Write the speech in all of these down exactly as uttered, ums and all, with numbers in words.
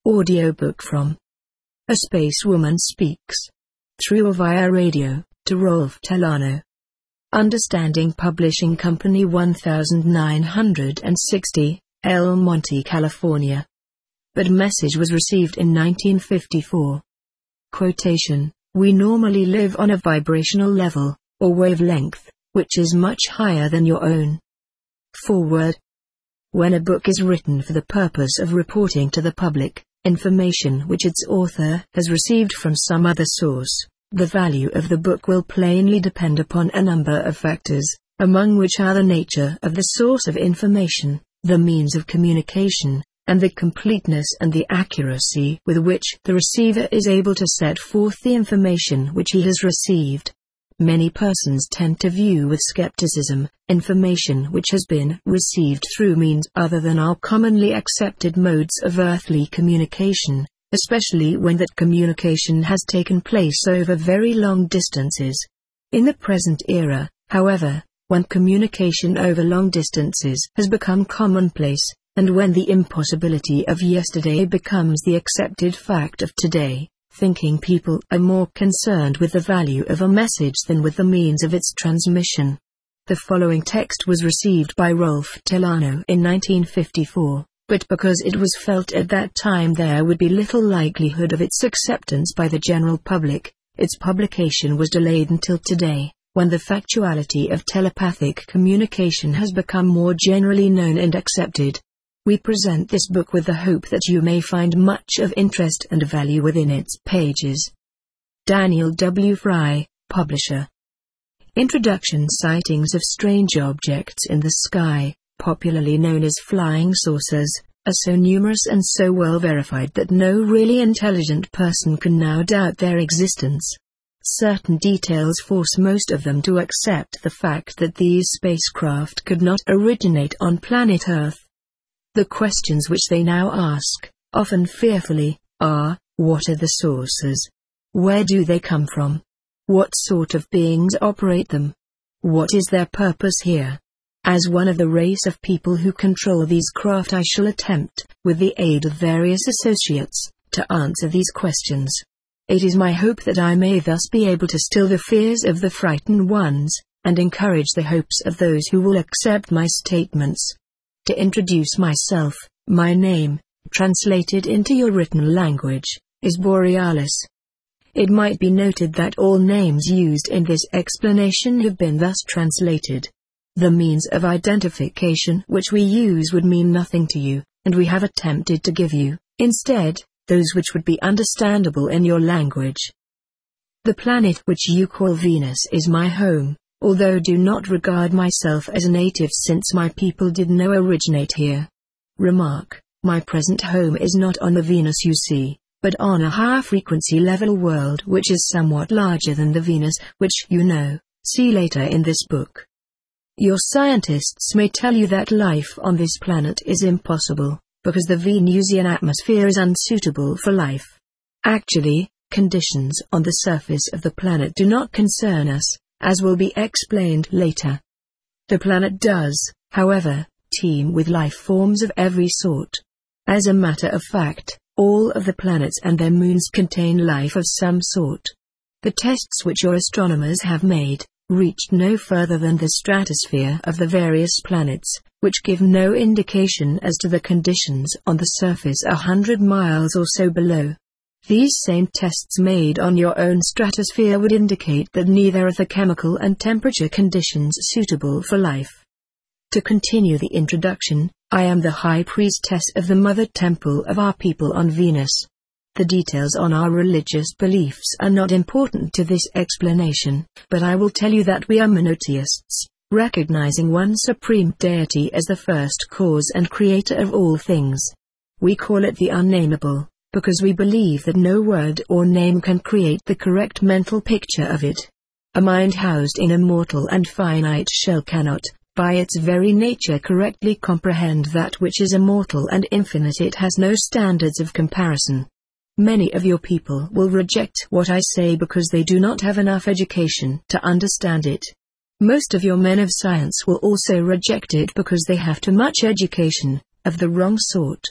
Audiobook from A Space Woman Speaks, through or via radio, to Rolf Telano. Understanding Publishing Company nineteen sixty, El Monte, California. But message was received in nineteen fifty-four. Quotation: "We normally live on a vibrational level, or wavelength, which is much higher than your own." Forward. When a book is written for the purpose of reporting to the public information which its author has received from some other source, the value of the book will plainly depend upon a number of factors, among which are the nature of the source of information, the means of communication, and the completeness and the accuracy with which the receiver is able to set forth the information which he has received. Many persons tend to view with skepticism information which has been received through means other than our commonly accepted modes of earthly communication, especially when that communication has taken place over very long distances. In the present era, however, when communication over long distances has become commonplace, and when the impossibility of yesterday becomes the accepted fact of today, thinking people are more concerned with the value of a message than with the means of its transmission. The following text was received by Rolf Telano in nineteen fifty-four, but because it was felt at that time there would be little likelihood of its acceptance by the general public, its publication was delayed until today, when the factuality of telepathic communication has become more generally known and accepted. We present this book with the hope that you may find much of interest and value within its pages. Daniel W. Fry, Publisher. Introduction: Sightings of strange objects in the sky, popularly known as flying saucers, are so numerous and so well verified that no really intelligent person can now doubt their existence. Certain details force most of them to accept the fact that these spacecraft could not originate on planet Earth. The questions which they now ask, often fearfully, are: what are the sources? Where do they come from? What sort of beings operate them? What is their purpose here? As one of the race of people who control these craft, I shall attempt, with the aid of various associates, to answer these questions. It is my hope that I may thus be able to still the fears of the frightened ones, and encourage the hopes of those who will accept my statements. To introduce myself, my name, translated into your written language, is Borealis. It might be noted that all names used in this explanation have been thus translated. The means of identification which we use would mean nothing to you, and we have attempted to give you, instead, those which would be understandable in your language. The planet which you call Venus is my home, although do not regard myself as a native since my people did no originate here. Remark: my present home is not on the Venus you see, but on a high-frequency level world which is somewhat larger than the Venus which you know. See later in this book. Your scientists may tell you that life on this planet is impossible, because the Venusian atmosphere is unsuitable for life. Actually, conditions on the surface of the planet do not concern us, as will be explained later. The planet does, however, teem with life forms of every sort. As a matter of fact, all of the planets and their moons contain life of some sort. The tests which your astronomers have made reached no further than the stratosphere of the various planets, which give no indication as to the conditions on the surface a hundred miles or so below. These same tests made on your own stratosphere would indicate that neither are the chemical and temperature conditions suitable for life. To continue the introduction, I am the High Priestess of the Mother Temple of our people on Venus. The details on our religious beliefs are not important to this explanation, but I will tell you that we are monoteists, recognizing one supreme deity as the first cause and creator of all things. We call it the unnameable, because we believe that no word or name can create the correct mental picture of it. A mind housed in a mortal and finite shell cannot, by its very nature, correctly comprehend that which is immortal and infinite. It has no standards of comparison. Many of your people will reject what I say because they do not have enough education to understand it. Most of your men of science will also reject it because they have too much education, of the wrong sort.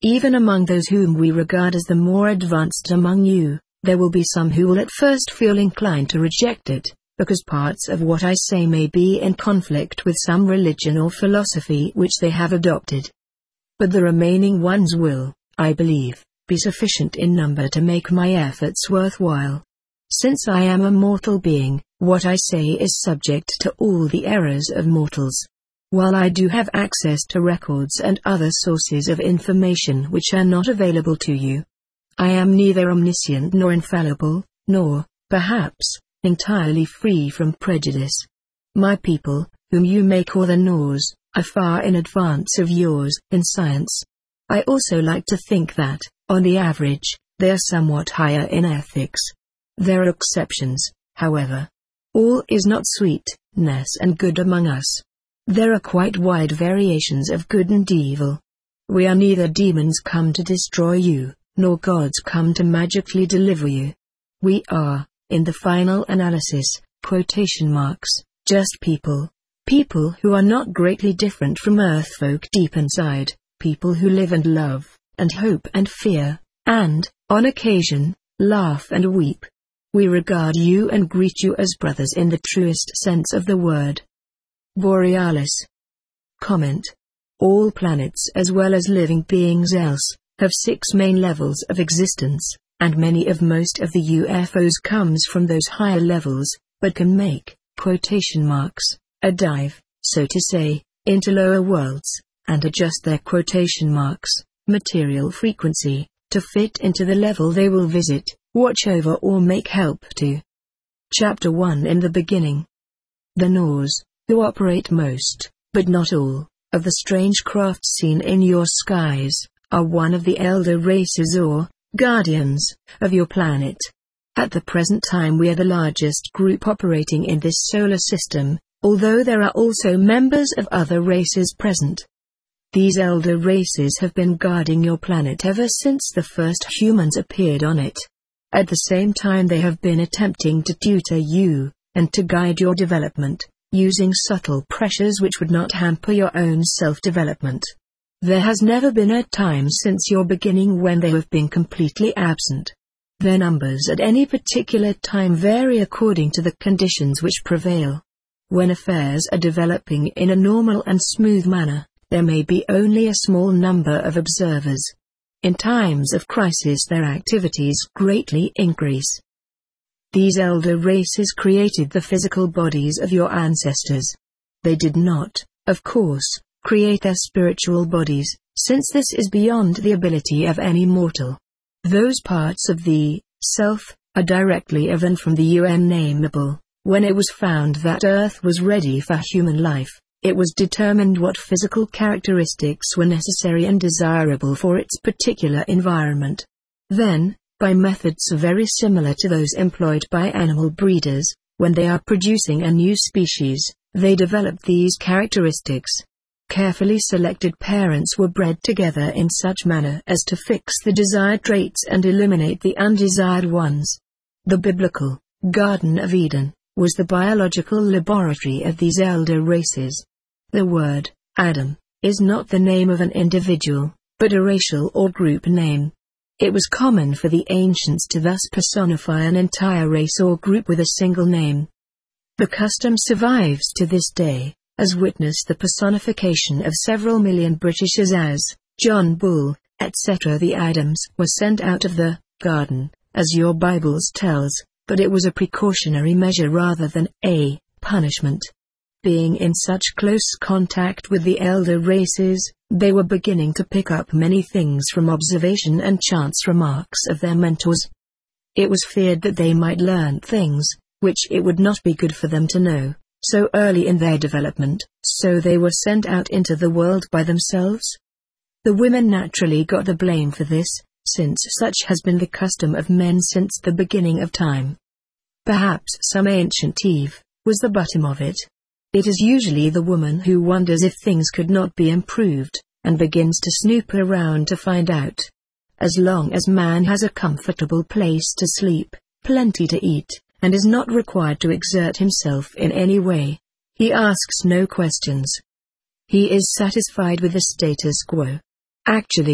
Even among those whom we regard as the more advanced among you, there will be some who will at first feel inclined to reject it, because parts of what I say may be in conflict with some religion or philosophy which they have adopted. But the remaining ones will, I believe, be sufficient in number to make my efforts worthwhile. Since I am a mortal being, what I say is subject to all the errors of mortals. While I do have access to records and other sources of information which are not available to you, I am neither omniscient nor infallible, nor, perhaps, entirely free from prejudice. My people, whom you may call the Norse, are far in advance of yours in science. I also like to think that, on the average, they are somewhat higher in ethics. There are exceptions, however. All is not sweetness and good among us. There are quite wide variations of good and evil. We are neither demons come to destroy you, nor gods come to magically deliver you. We are, in the final analysis, quotation marks, just people. People who are not greatly different from earthfolk deep inside, people who live and love, and hope and fear, and, on occasion, laugh and weep. We regard you and greet you as brothers in the truest sense of the word. Borealis. Comment. All planets as well as living beings else, have six main levels of existence, and many of most of the U F Os comes from those higher levels, but can make, quotation marks, a dive, so to say, into lower worlds, and adjust their quotation marks, material frequency, to fit into the level they will visit, watch over or make help to. Chapter one. In the beginning. The Norse, who operate most, but not all, of the strange crafts seen in your skies, are one of the elder races or guardians of your planet. At the present time we are the largest group operating in this solar system, although there are also members of other races present. These elder races have been guarding your planet ever since the first humans appeared on it. At the same time they have been attempting to tutor you, and to guide your development, using subtle pressures which would not hamper your own self-development. There has never been a time since your beginning when they have been completely absent. Their numbers at any particular time vary according to the conditions which prevail. When affairs are developing in a normal and smooth manner, there may be only a small number of observers. In times of crisis their activities greatly increase. These elder races created the physical bodies of your ancestors. They did not, of course, create their spiritual bodies, since this is beyond the ability of any mortal. Those parts of the self are directly evident from the unnameable. When it was found that Earth was ready for human life, it was determined what physical characteristics were necessary and desirable for its particular environment. Then, by methods very similar to those employed by animal breeders, when they are producing a new species, they developed these characteristics. Carefully selected parents were bred together in such manner as to fix the desired traits and eliminate the undesired ones. The biblical Garden of Eden was the biological laboratory of these elder races. The word Adam is not the name of an individual, but a racial or group name. It was common for the ancients to thus personify an entire race or group with a single name. The custom survives to this day, as witness the personification of several million Britishers as John Bull, et cetera. The Adams were sent out of the garden, as your Bibles tells, but it was a precautionary measure rather than a punishment. Being in such close contact with the elder races, they were beginning to pick up many things from observation and chance remarks of their mentors. It was feared that they might learn things, which it would not be good for them to know, so early in their development, so they were sent out into the world by themselves. The women naturally got the blame for this, since such has been the custom of men since the beginning of time. Perhaps some ancient Eve was the bottom of it. It is usually the woman who wonders if things could not be improved, and begins to snoop around to find out. As long as man has a comfortable place to sleep, plenty to eat, and is not required to exert himself in any way, he asks no questions. He is satisfied with the status quo. Actually,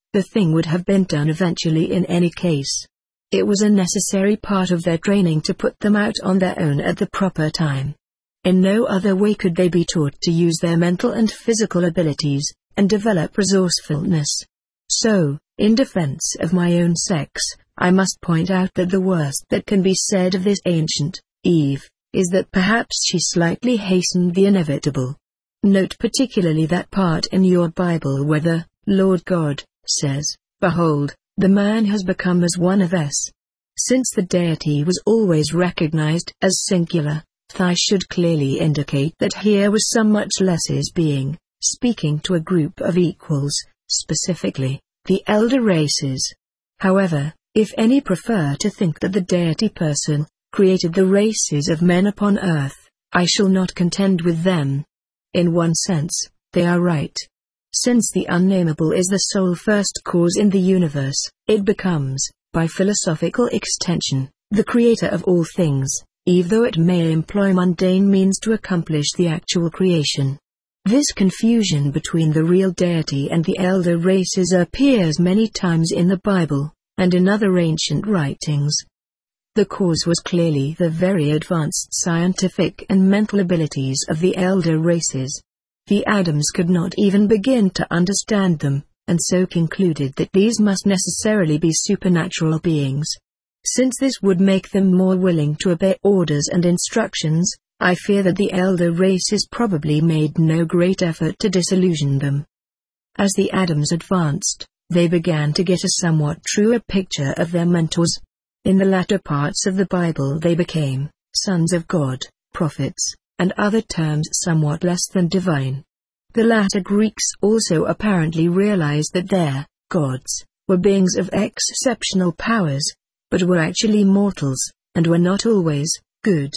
The thing would have been done eventually in any case. It was a necessary part of their training to put them out on their own at the proper time. In no other way could they be taught to use their mental and physical abilities, and develop resourcefulness. So, in defense of my own sex, I must point out that the worst that can be said of this ancient Eve is that perhaps she slightly hastened the inevitable. Note particularly that part in your Bible where the Lord God says, "Behold, the man has become as one of us." Since the deity was always recognized as singular, this should clearly indicate that here was some much lesser being, speaking to a group of equals, specifically, the elder races. However, if any prefer to think that the deity person created the races of men upon earth, I shall not contend with them. In one sense, they are right. Since the unnamable is the sole first cause in the universe, it becomes, by philosophical extension, the creator of all things, even though it may employ mundane means to accomplish the actual creation. This confusion between the real deity and the elder races appears many times in the Bible, and in other ancient writings. The cause was clearly the very advanced scientific and mental abilities of the elder races. The Adams could not even begin to understand them, and so concluded that these must necessarily be supernatural beings. Since this would make them more willing to obey orders and instructions, I fear that the elder races probably made no great effort to disillusion them. As the Adams advanced, they began to get a somewhat truer picture of their mentors. In the latter parts of the Bible they became sons of God, prophets, and other terms somewhat less than divine. The latter Greeks also apparently realized that their gods were beings of exceptional powers, but were actually mortals, and were not always good.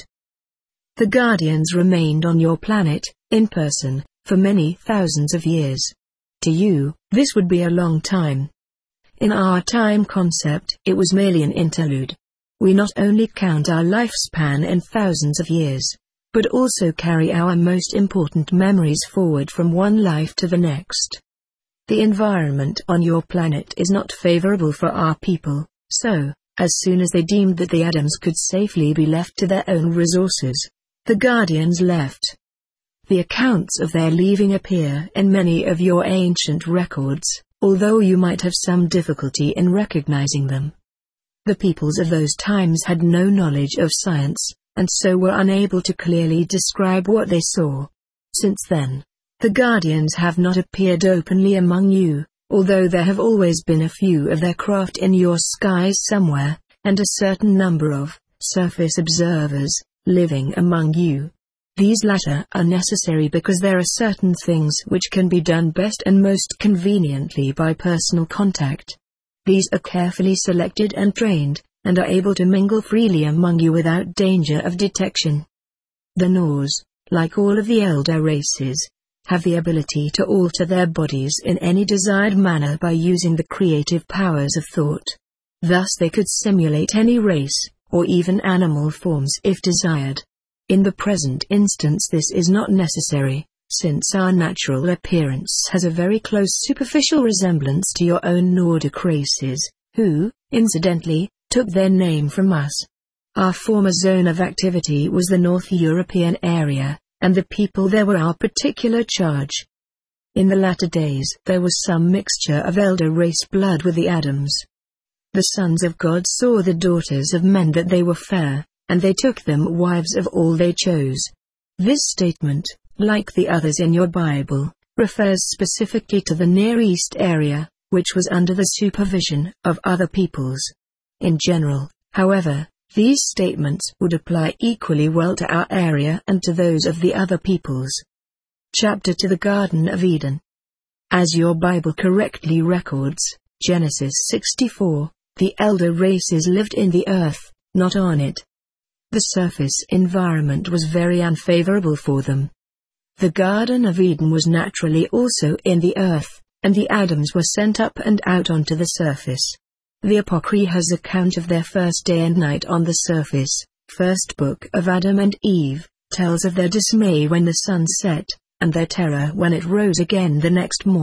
The Guardians remained on your planet, in person, for many thousands of years. To you, this would be a long time. In our time concept, it was merely an interlude. We not only count our lifespan in thousands of years, but also carry our most important memories forward from one life to the next. The environment on your planet is not favorable for our people, so, as soon as they deemed that the Adams could safely be left to their own resources, the Guardians left. The accounts of their leaving appear in many of your ancient records, although you might have some difficulty in recognizing them. The peoples of those times had no knowledge of science, and so were unable to clearly describe what they saw. Since then, the Guardians have not appeared openly among you, although there have always been a few of their craft in your skies somewhere, and a certain number of surface observers living among you. These latter are necessary because there are certain things which can be done best and most conveniently by personal contact. These are carefully selected and trained, and are able to mingle freely among you without danger of detection. The Norse, like all of the elder races, have the ability to alter their bodies in any desired manner by using the creative powers of thought. Thus they could simulate any race, or even animal forms if desired. In the present instance this is not necessary, since our natural appearance has a very close superficial resemblance to your own Nordic races, who, incidentally, took their name from us. Our former zone of activity was the North European area, and the people there were our particular charge. In the latter days there was some mixture of elder race blood with the Adams. The sons of God saw the daughters of men that they were fair, and they took them wives of all they chose. This statement, like the others in your Bible, refers specifically to the Near East area, which was under the supervision of other peoples. In general, however, these statements would apply equally well to our area and to those of the other peoples. Chapter to the Garden of Eden. As your Bible correctly records, Genesis sixty-four, the elder races lived in the earth, not on it. The surface environment was very unfavorable for them. The Garden of Eden was naturally also in the earth, and the Adams were sent up and out onto the surface. The Apocrypha's account of their first day and night on the surface, first book of Adam and Eve, tells of their dismay when the sun set, and their terror when it rose again the next morning,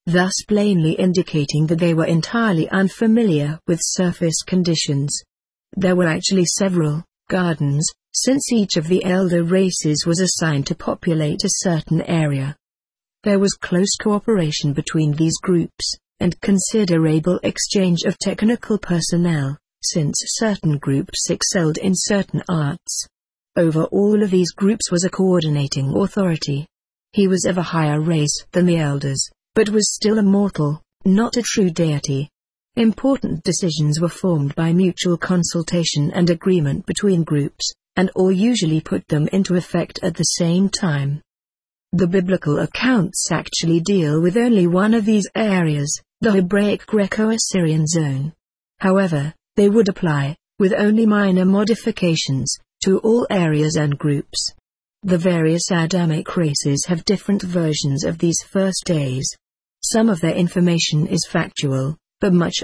thus plainly indicating that they were entirely unfamiliar with surface conditions. There were actually several gardens, since each of the elder races was assigned to populate a certain area. There was close cooperation between these groups, and considerable exchange of technical personnel, since certain groups excelled in certain arts. Over all of these groups was a coordinating authority. He was of a higher race than the elders, but was still a mortal, not a true deity. Important decisions were formed by mutual consultation and agreement between groups, and all usually put them into effect at the same time. The biblical accounts actually deal with only one of these areas, the Hebraic Greco-Assyrian zone. However, they would apply, with only minor modifications, to all areas and groups. The various Adamic races have different versions of these first days. Some of their information is factual, but much